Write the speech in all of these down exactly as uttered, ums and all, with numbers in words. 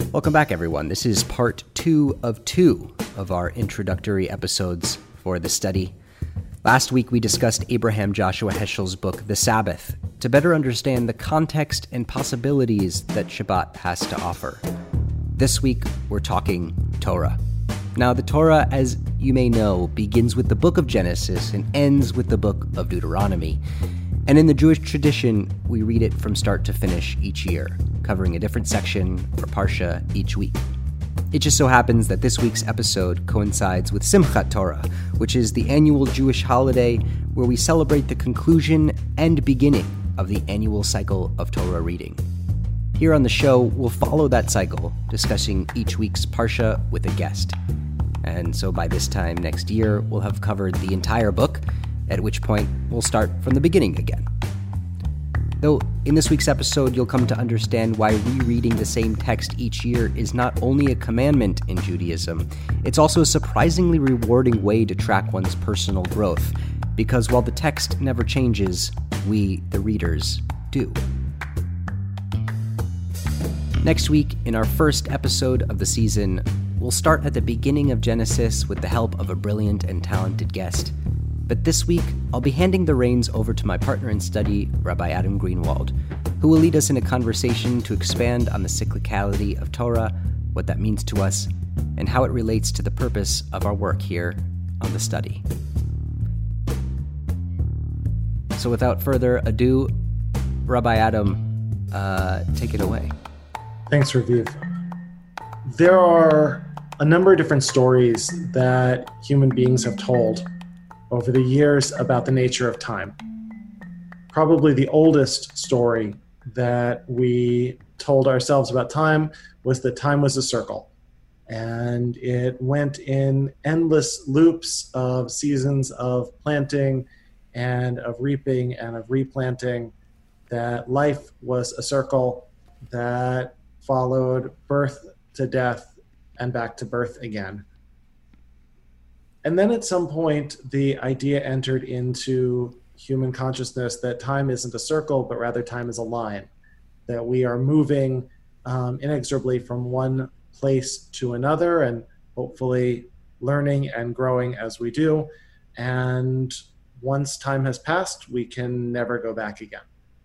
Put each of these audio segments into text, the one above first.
Welcome back, everyone. This is part two of two of our introductory episodes for the study. Last week, we discussed Abraham Joshua Heschel's book, The Sabbath, to better understand the context and possibilities that Shabbat has to offer. This week, we're talking Torah. Now, the Torah, as you may know, begins with the book of Genesis and ends with the book of Deuteronomy. And in the Jewish tradition, we read it from start to finish each year, covering a different section or parsha each week. It just so happens that this week's episode coincides with Simchat Torah, which is the annual Jewish holiday where we celebrate the conclusion and beginning of the annual cycle of Torah reading. Here on the show, we'll follow that cycle, discussing each week's parsha with a guest. And so by this time next year, we'll have covered the entire book, at which point we'll start from the beginning again. Though in this week's episode, you'll come to understand why rereading the same text each year is not only a commandment in Judaism, it's also a surprisingly rewarding way to track one's personal growth, because while the text never changes, we, the readers, do. Next week, in our first episode of the season, we'll start at the beginning of Genesis with the help of a brilliant and talented guest. But this week, I'll be handing the reins over to my partner in study, Rabbi Adam Greenwald, who will lead us in a conversation to expand on the cyclicality of Torah, what that means to us, and how it relates to the purpose of our work here on the study. So without further ado, Rabbi Adam, uh, take it away. Thanks, Raviv. There are a number of different stories that human beings have told over the years about the nature of time. Probably the oldest story that we told ourselves about time was that time was a circle. And it went in endless loops of seasons of planting and of reaping and of replanting, that life was a circle that followed birth to death and back to birth again. And then at some point, the idea entered into human consciousness that time isn't a circle, but rather time is a line, that we are moving um, inexorably from one place to another and hopefully learning and growing as we do. And once time has passed, we can never go back again.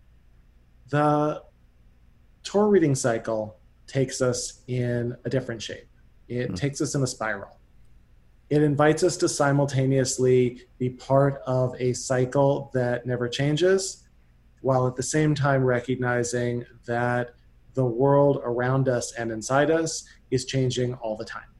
The Torah reading cycle takes us in a different shape. It mm. takes us in a spiral. It invites us to simultaneously be part of a cycle that never changes, while at the same time recognizing that the world around us and inside us is changing all the time.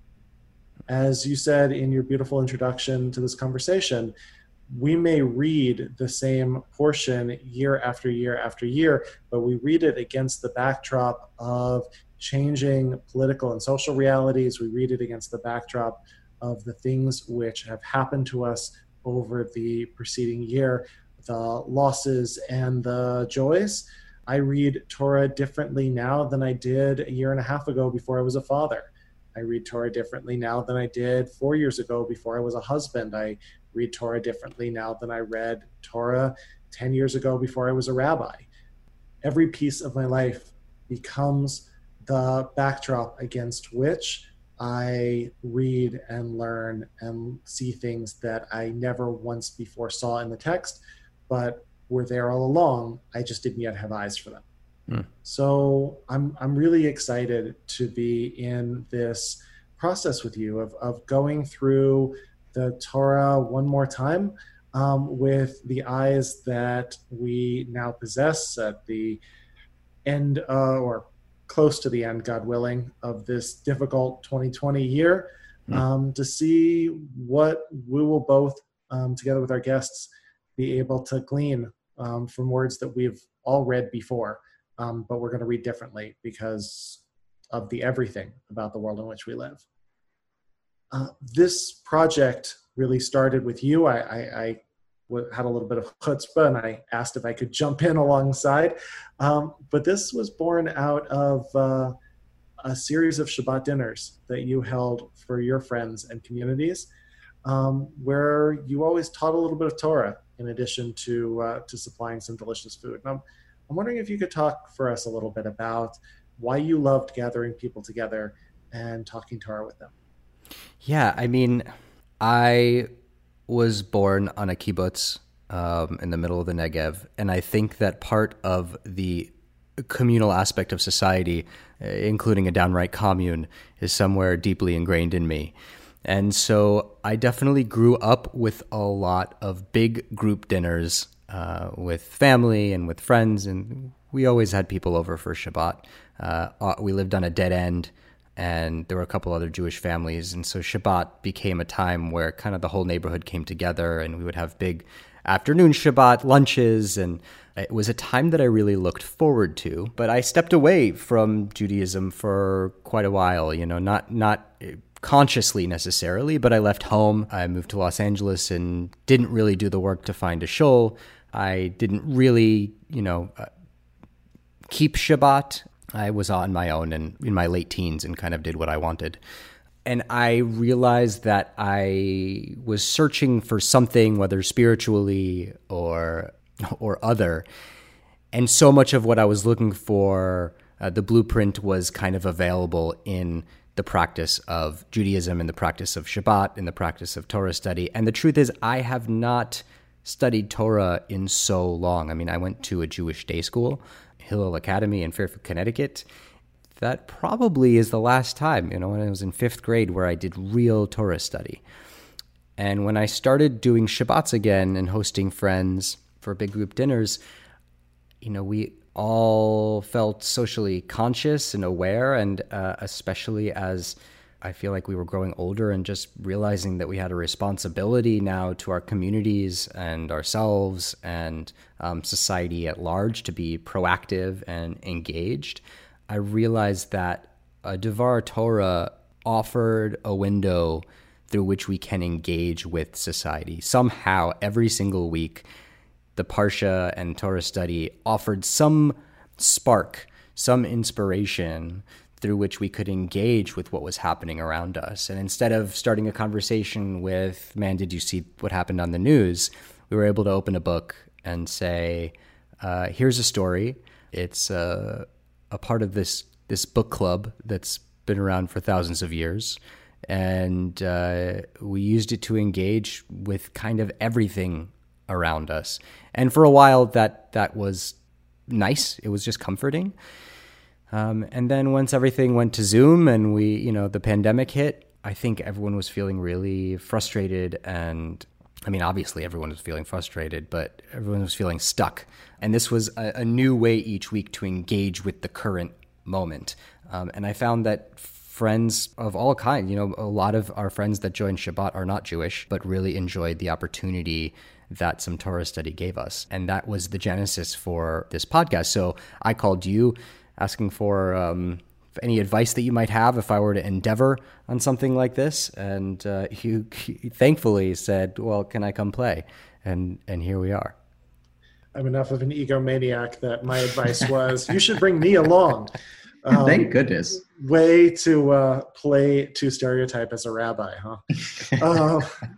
As you said in your beautiful introduction to this conversation, we may read the same portion year after year after year, but we read it against the backdrop of changing political and social realities. We read it against the backdrop of the things which have happened to us over the preceding year, the losses and the joys. I read Torah differently now than I did a year and a half ago before I was a father. I read Torah differently now than I did four years ago before I was a husband. I read Torah differently now than I read Torah ten years ago before I was a rabbi. Every piece of my life becomes the backdrop against which I read and learn and see things that I never once before saw in the text, but were there all along. I just didn't yet have eyes for them. Mm. So I'm I'm really excited to be in this process with you of, of going through the Torah one more time um, with the eyes that we now possess at the end uh, or close to the end, God willing, of this difficult twenty twenty year, mm. um, to see what we will both, um, together with our guests, be able to glean um, from words that we've all read before, um, but we're going to read differently because of the everything about the world in which we live. Uh, this project really started with you. I, I, I had a little bit of chutzpah and I asked if I could jump in alongside. Um, but this was born out of uh, a series of Shabbat dinners that you held for your friends and communities, um, where you always taught a little bit of Torah in addition to uh, to supplying some delicious food. And I'm, I'm wondering if you could talk for us a little bit about why you loved gathering people together and talking Torah with them. Yeah, I mean, I was born on a kibbutz um, in the middle of the Negev, and I think that part of the communal aspect of society, including a downright commune, is somewhere deeply ingrained in me. And so I definitely grew up with a lot of big group dinners uh, with family and with friends, and we always had people over for Shabbat. Uh, we lived on a dead end, and there were a couple other Jewish families, and so Shabbat became a time where kind of the whole neighborhood came together, and we would have big afternoon Shabbat lunches, and it was a time that I really looked forward to. But I stepped away from Judaism for quite a while, you know, not not consciously necessarily, but I left home. I moved to Los Angeles and didn't really do the work to find a shul. I didn't really, you know, uh, keep Shabbat. I was on my own and in my late teens and kind of did what I wanted. And I realized that I was searching for something, whether spiritually or or other. And so much of what I was looking for, uh, the blueprint was kind of available in the practice of Judaism, in the practice of Shabbat, in the practice of Torah study. And the truth is, I have not studied Torah in so long. I mean, I went to a Jewish day school, Hillel Academy in Fairfield, Connecticut. That probably is the last time, you know, when I was in fifth grade where I did real Torah study. And when I started doing Shabbats again and hosting friends for big group dinners, you know, we all felt socially conscious and aware, and uh, especially as I feel like we were growing older and just realizing that we had a responsibility now to our communities and ourselves and um, society at large to be proactive and engaged. I realized that a Devar Torah offered a window through which we can engage with society. Somehow, every single week, the Parsha and Torah study offered some spark, some inspiration through which we could engage with what was happening around us. And instead of starting a conversation with, man, did you see what happened on the news? We were able to open a book and say, uh, here's a story. It's uh, a part of this this book club that's been around for thousands of years. And uh, we used it to engage with kind of everything around us. And for a while, that that was nice. It was just comforting. Um, and then once everything went to Zoom and we, you know, the pandemic hit, I think everyone was feeling really frustrated. And I mean, obviously everyone was feeling frustrated, but everyone was feeling stuck. And this was a, a new way each week to engage with the current moment. Um, and I found that friends of all kinds, you know, a lot of our friends that joined Shabbat are not Jewish, but really enjoyed the opportunity that some Torah study gave us. And that was the genesis for this podcast. So I called you asking for um, any advice that you might have if I were to endeavor on something like this. And uh, you, you thankfully said, well, can I come play? And and here we are. I'm enough of an egomaniac that my advice was, you should bring me along. Um, Thank goodness. Way to uh, play to stereotype as a rabbi, huh? uh,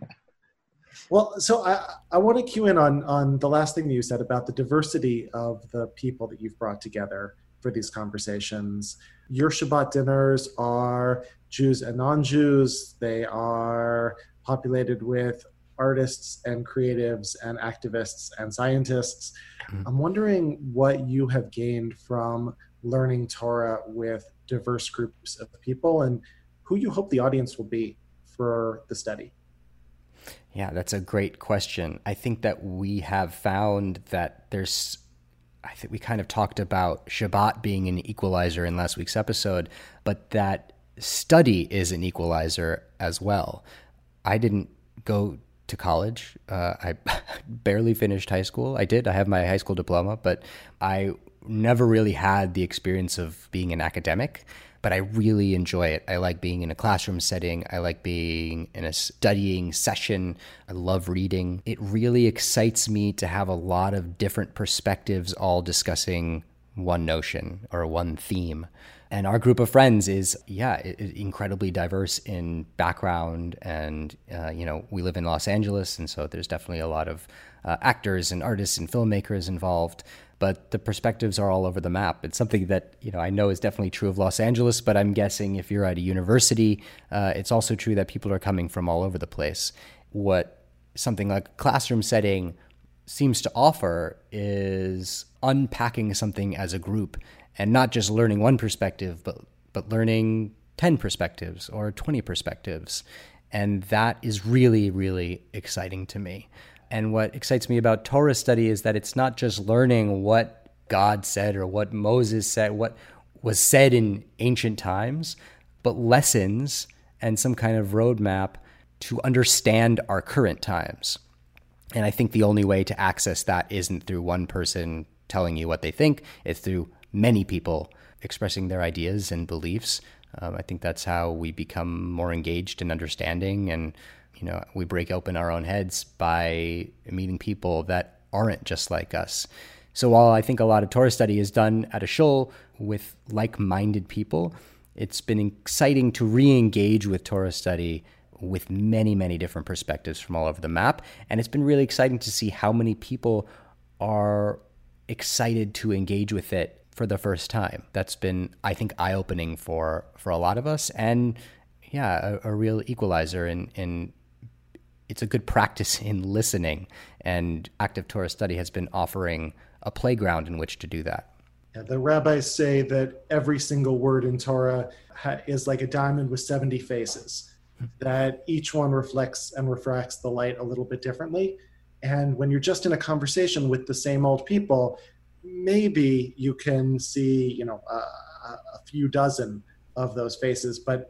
well, so I, I want to cue in on, on the last thing that you said about the diversity of the people that you've brought together for these conversations. Your Shabbat dinners are Jews and non-Jews. They are populated with artists and creatives and activists and scientists. Mm-hmm. I'm wondering what you have gained from learning Torah with diverse groups of people and who you hope the audience will be for the study. Yeah, that's a great question. I think that we have found that there's, I think we kind of talked about Shabbat being an equalizer in last week's episode, but that study is an equalizer as well. I didn't go to college. Uh, I barely finished high school. I did. I have my high school diploma, but I never really had the experience of being an academic, but I really enjoy it. I like being in a classroom setting. I like being in a studying session. I love reading. It really excites me to have a lot of different perspectives all discussing one notion or one theme. And our group of friends is, yeah, incredibly diverse in background. And, uh, you know, we live in Los Angeles, and so there's definitely a lot of uh, actors and artists and filmmakers involved. but the perspectives are all over the map. It's something that, you know, I know is definitely true of Los Angeles, but I'm guessing if you're at a university, uh, it's also true that people are coming from all over the place. What something like a classroom setting seems to offer is unpacking something as a group and not just learning one perspective, but but learning ten perspectives or twenty perspectives. And that is really, really exciting to me. And what excites me about Torah study is that it's not just learning what God said or what Moses said, what was said in ancient times, but lessons and some kind of roadmap to understand our current times. And I think the only way to access that isn't through one person telling you what they think. It's through many people expressing their ideas and beliefs. Um, I think that's how we become more engaged in understanding, and you know, we break open our own heads by meeting people that aren't just like us. So while I think a lot of Torah study is done at a shul with like-minded people, it's been exciting to re-engage with Torah study with many, many different perspectives from all over the map. And it's been really exciting to see how many people are excited to engage with it for the first time. That's been, I think, eye-opening for, for a lot of us. And yeah, a, a real equalizer in, in it's a good practice in listening. And Active Torah Study has been offering a playground in which to do that. Yeah, the rabbis say that every single word in Torah ha- is like a diamond with seventy faces, that each one reflects and refracts the light a little bit differently. And when you're just in a conversation with the same old people, maybe you can see, you know, a, a few dozen of those faces, but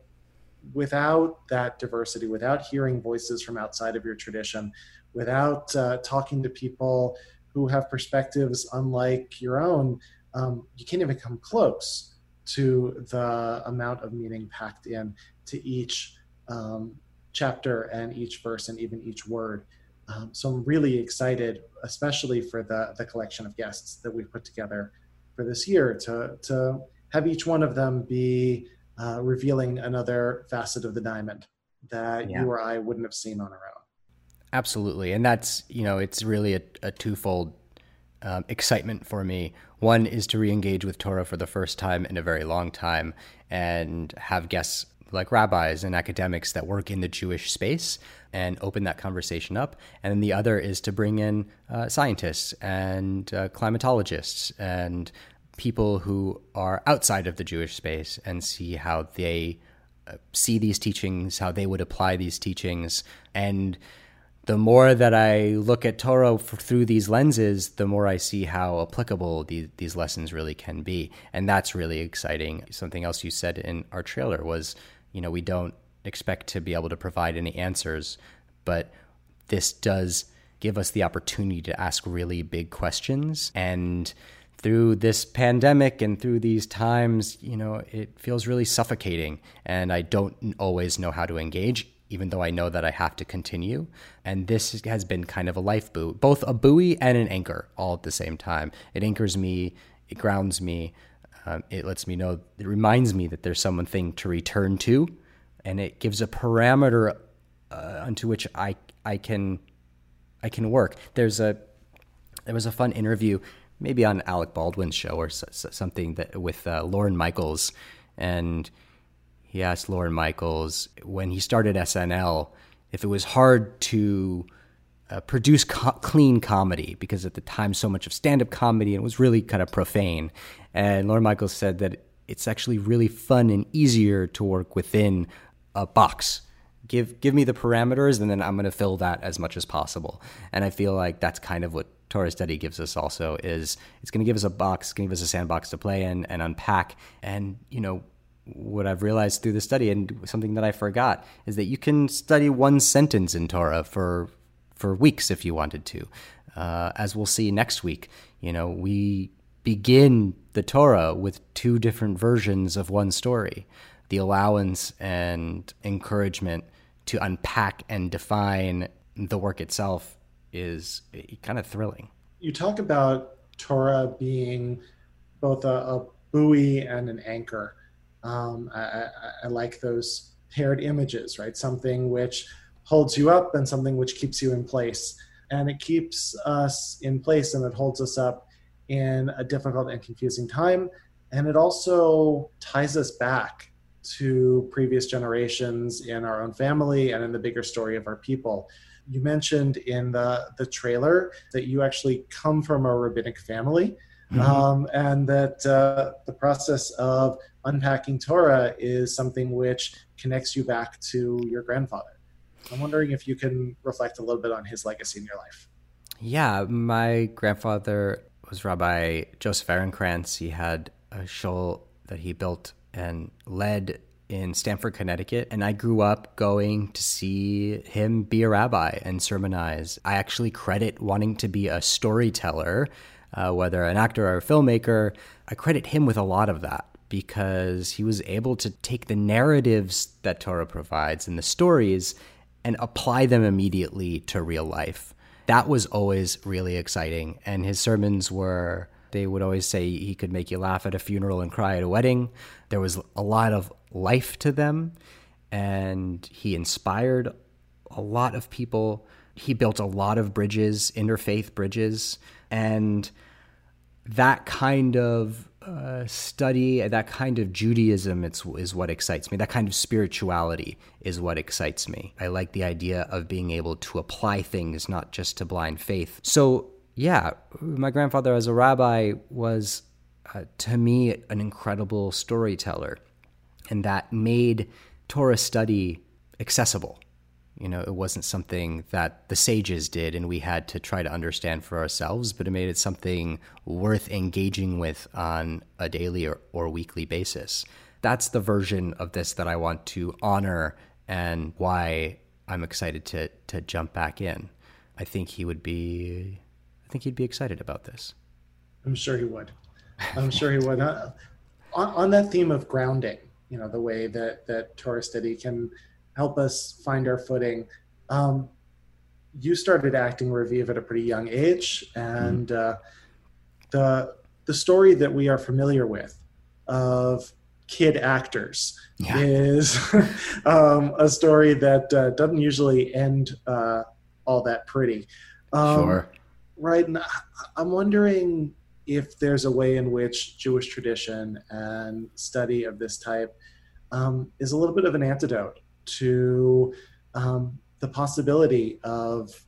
without that diversity, without hearing voices from outside of your tradition, without uh, talking to people who have perspectives unlike your own, um, you can't even come close to the amount of meaning packed in to each um, chapter and each verse and even each word. Um, so I'm really excited, especially for the, the collection of guests that we've put together for this year, to, to have each one of them be uh, revealing another facet of the diamond that yeah. you or I wouldn't have seen on our own. Absolutely. And that's, you know, it's really a, a twofold um, excitement for me. One is to re-engage with Torah for the first time in a very long time and have guests like rabbis and academics that work in the Jewish space and open that conversation up. And then the other is to bring in uh, scientists and uh, climatologists and people who are outside of the Jewish space and see how they uh, see these teachings, how they would apply these teachings. And the more that I look at Torah f- through these lenses, the more I see how applicable these, these lessons really can be. And that's really exciting. Something else you said in our trailer was, you know, we don't expect to be able to provide any answers, but this does give us the opportunity to ask really big questions. And through this pandemic and through these times, you know, it feels really suffocating. And I don't always know how to engage, even though I know that I have to continue. And this has been kind of a life buoy, both a buoy and an anchor all at the same time. It anchors me, it grounds me. Um, it lets me know, it reminds me that there's something to return to, and it gives a parameter uh, onto which I I can I can work. There's a there was a fun interview, maybe on Alec Baldwin's show or something, that with uh, Lorne Michaels, and he asked Lorne Michaels when he started S N L if it was hard to Uh, produce co- clean comedy, because at the time so much of stand-up comedy, and it was really kind of profane. And Lorne Michaels said that it's actually really fun and easier to work within a box. Give give me the parameters, and then I'm going to fill that as much as possible. And I feel like that's kind of what Torah study gives us also, is it's going to give us a box, it's going to give us a sandbox to play in and unpack. And, you know, what I've realized through the study, and something that I forgot, is that you can study one sentence in Torah for for weeks if you wanted to. Uh, as we'll see next week, you know, we begin the Torah with two different versions of one story. The allowance and encouragement to unpack and define the work itself is kind of thrilling. You talk about Torah being both a, a buoy and an anchor. Um, I, I, I like those paired images, right? Something which holds you up and something which keeps you in place. And it keeps us in place and it holds us up in a difficult and confusing time. And it also ties us back to previous generations in our own family and in the bigger story of our people. You mentioned in the, the trailer that you actually come from a rabbinic family, mm-hmm. um, and that uh, the process of unpacking Torah is something which connects you back to your grandfather. I'm wondering if you can reflect a little bit on his legacy in your life. Yeah, my grandfather was Rabbi Joseph Ehrenkrantz. He had a shul that he built and led in Stamford, Connecticut. And I grew up going to see him be a rabbi and sermonize. I actually credit wanting to be a storyteller, uh, whether an actor or a filmmaker, I credit him with a lot of that because he was able to take the narratives that Torah provides and the stories and apply them immediately to real life. That was always really exciting. And his sermons were, they would always say he could make you laugh at a funeral and cry at a wedding. There was a lot of life to them, and he inspired a lot of people. He built a lot of bridges, interfaith bridges, and that kind of uh, study, that kind of Judaism it's, is what excites me. That kind of spirituality is what excites me. I like the idea of being able to apply things, not just to blind faith. So yeah, my grandfather as a rabbi was, uh, to me, an incredible storyteller, and that made Torah study accessible. You know, it wasn't something that the sages did and we had to try to understand for ourselves, but it made it something worth engaging with on a daily or, or weekly basis. That's the version of this that I want to honor and why I'm excited to to jump back in. I think he would be... I think he'd be excited about this. I'm sure he would. I'm sure he would. Uh, on, on that theme of grounding, you know, the way that, that Torah study can help us find our footing. Um, you started acting Raviv at a pretty young age, and mm. uh, the the story that we are familiar with of kid actors yeah. is um, a story that uh, doesn't usually end uh, all that pretty. Um, sure. Right. And I'm wondering if there's a way in which Jewish tradition and study of this type um, is a little bit of an antidote to um, the possibility of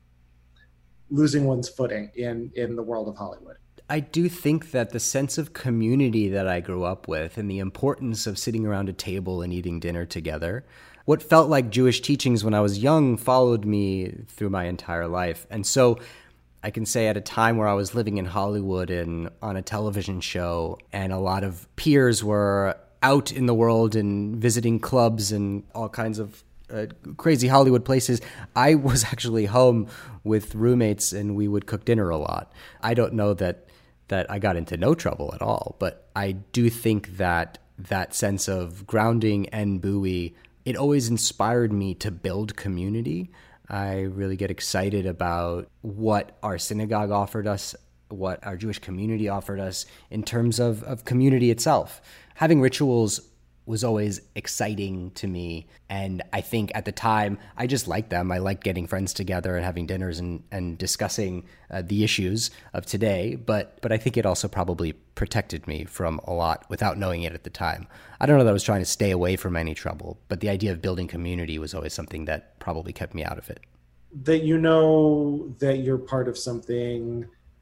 losing one's footing in, in the world of Hollywood. I do think that the sense of community that I grew up with and the importance of sitting around a table and eating dinner together, what felt like Jewish teachings when I was young followed me through my entire life. And so I can say at a time where I was living in Hollywood and on a television show, and a lot of peers were out in the world and visiting clubs and all kinds of uh, crazy Hollywood places, I was actually home with roommates and we would cook dinner a lot. I don't know that that I got into no trouble at all, but I do think that that sense of grounding and buoy, it always inspired me to build community. I really get excited about what our synagogue offered us, what our Jewish community offered us in terms of, of community itself. Having rituals was always exciting to me. And I think at the time, I just liked them. I liked getting friends together and having dinners and, and discussing uh, the issues of today. But but I think it also probably protected me from a lot without knowing it at the time. I don't know that I was trying to stay away from any trouble, but the idea of building community was always something that probably kept me out of it. That you know that you're part of something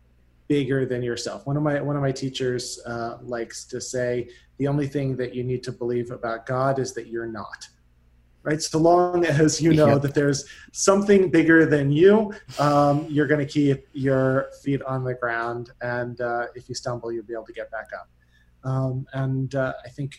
bigger than yourself. One of my one of my teachers uh, likes to say, the only thing that you need to believe about God is that you're not. Right? So long as you know yep. that there's something bigger than you, um, you're going to keep your feet on the ground. And uh, if you stumble, you'll be able to get back up. Um, and uh, I think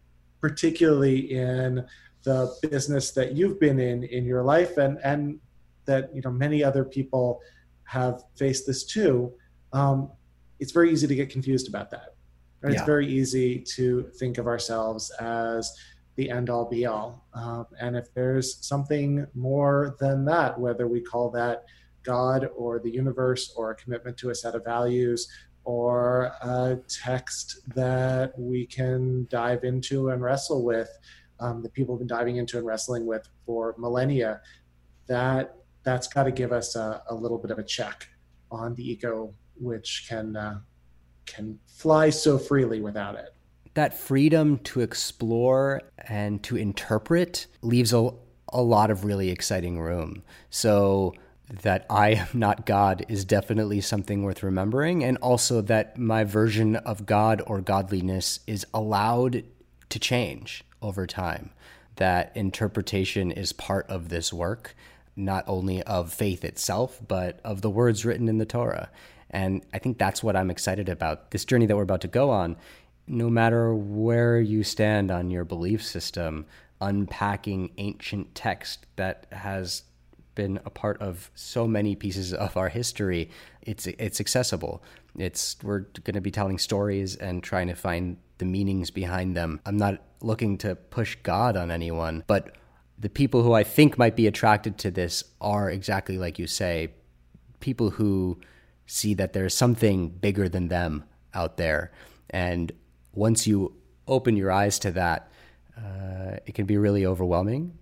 particularly in the business that you've been in in your life, and, and that you know many other people have faced this too, um, it's very easy to get confused about that. Right? Yeah. It's very easy to think of ourselves as the end-all be-all. Um, and if there's something more than that, whether we call that God or the universe or a commitment to a set of values or a text that we can dive into and wrestle with, um, that people have been diving into and wrestling with for millennia, that, that's got to give us a, a little bit of a check on the ego, which can uh, can fly so freely without it. That freedom to explore and to interpret leaves a, a lot of really exciting room. So that I am not God is definitely something worth remembering. And also that my version of God or godliness is allowed to change over time. That interpretation is part of this work, not only of faith itself, but of the words written in the Torah. And I think that's what I'm excited about. This journey that we're about to go on, no matter where you stand on your belief system, unpacking ancient text that has been a part of so many pieces of our history, it's it's accessible. It's we're going to be telling stories and trying to find the meanings behind them. I'm not looking to push God on anyone, but the people who I think might be attracted to this are exactly like you say, people who see that there's something bigger than them out there. And once you open your eyes to that, uh, it can be really overwhelming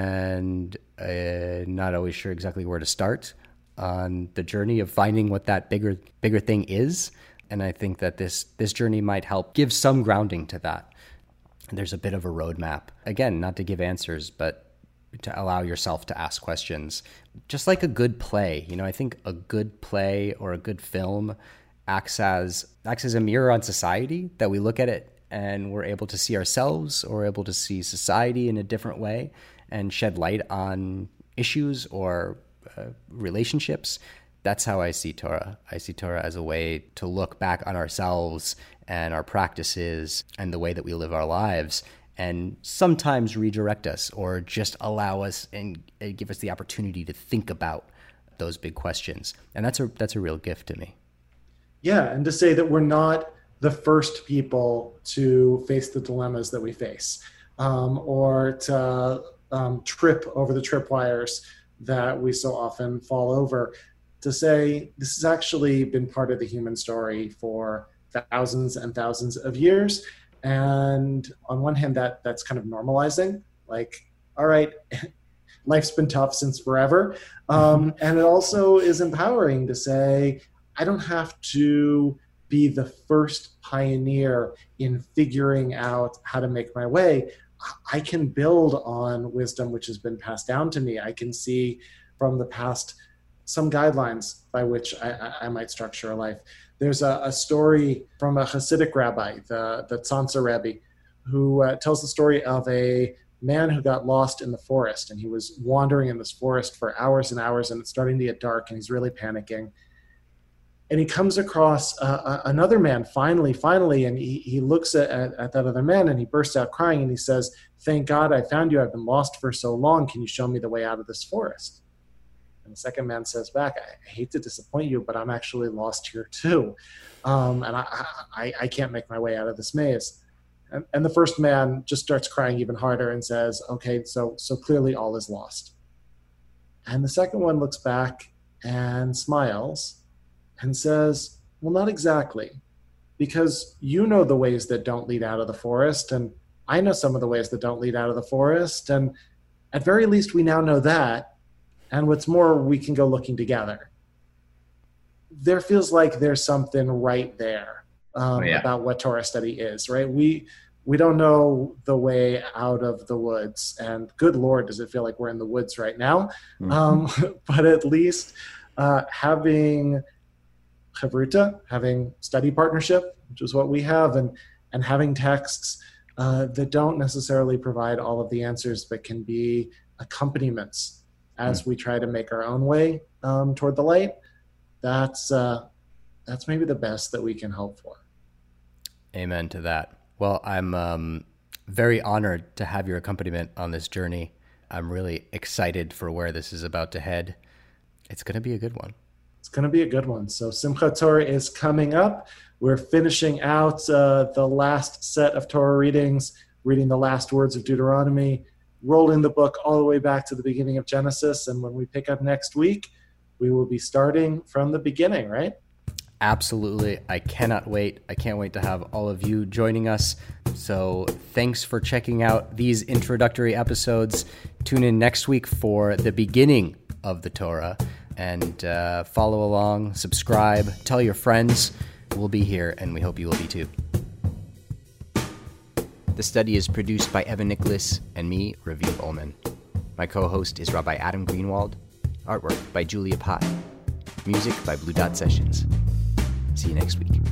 and uh, not always sure exactly where to start on the journey of finding what that bigger bigger thing is. And I think that this this journey might help give some grounding to that. And there's a bit of a roadmap. Again, not to give answers, but to allow yourself to ask questions. Just like a good play. You know, I think a good play or a good film acts as acts as a mirror on society, that we look at it and we're able to see ourselves or able to see society in a different way and shed light on issues or uh, relationships. That's how I see Torah. I see Torah as a way to look back on ourselves and our practices and the way that we live our lives, and sometimes redirect us or just allow us and, and give us the opportunity to think about those big questions. And that's a that's a real gift to me. Yeah, and to say that we're not the first people to face the dilemmas that we face, um, or to um, trip over the tripwires that we so often fall over. To say this has actually been part of the human story for thousands and thousands of years. And on one hand, that that's kind of normalizing, like, all right, life's been tough since forever. Um, and it also is empowering to say, I don't have to be the first pioneer in figuring out how to make my way. I can build on wisdom which has been passed down to me. I can see from the past some guidelines by which I, I might structure a life. There's a, a story from a Hasidic rabbi, the, the Tzantzar Rebbe, who uh, tells the story of a man who got lost in the forest. And he was wandering in this forest for hours and hours, and it's starting to get dark, and he's really panicking. And he comes across uh, another man, finally, finally, and he, he looks at, at, at that other man, and he bursts out crying, and he says, "Thank God I found you. I've been lost for so long. Can you show me the way out of this forest?" And the second man says back, "I hate to disappoint you, but I'm actually lost here too. Um, and I, I, I can't make my way out of this maze." And, and the first man just starts crying even harder and says, "Okay, so so clearly all is lost." And the second one looks back and smiles and says, "Well, not exactly, because you know the ways that don't lead out of the forest, and I know some of the ways that don't lead out of the forest, and at very least we now know that. And what's more, we can go looking together." There feels like there's something right there um, oh, yeah. about what Torah study is, right? We we don't know the way out of the woods, and good Lord, does it feel like we're in the woods right now? Mm-hmm. Um, but at least uh, having chavruta, having study partnership, which is what we have, and and having texts uh, that don't necessarily provide all of the answers, but can be accompaniments as we try to make our own way um, toward the light, that's uh, that's maybe the best that we can hope for. Amen to that. Well, I'm um, very honored to have your accompaniment on this journey. I'm really excited for where this is about to head. It's going to be a good one. It's going to be a good one. So Simchat Torah is coming up. We're finishing out uh, the last set of Torah readings, reading the last words of Deuteronomy, rolling the book all the way back to the beginning of Genesis. And when we pick up next week, we will be starting from the beginning, right? Absolutely. I cannot wait. I can't wait to have all of you joining us. So thanks for checking out these introductory episodes. Tune in next week for the beginning of the Torah, and uh, follow along, subscribe, tell your friends. we'll be here, and we hope you will be too. The study is produced by Evan Nicholas and me, Raviv Ullman. My co-host is Rabbi Adam Greenwald. Artwork by Julia Pott. Music by Blue Dot Sessions. See you next week.